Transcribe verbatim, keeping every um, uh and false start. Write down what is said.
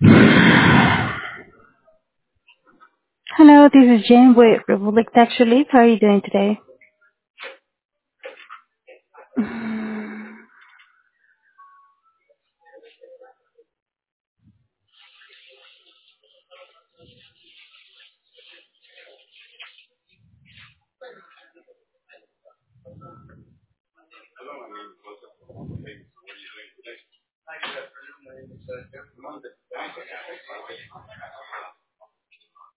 Hello, this is Jane with Republic Tax Relief. How are you doing today?